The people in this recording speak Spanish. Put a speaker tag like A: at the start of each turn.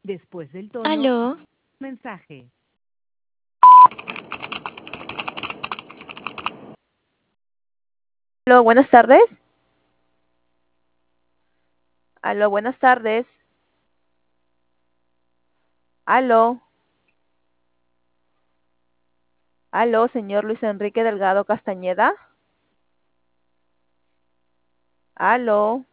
A: Después del tono,
B: Aló,
A: mensaje.
C: Aló, buenas tardes. Aló, buenas tardes. Aló, aló, señor Luis Enrique Delgado Castañeda. Aló.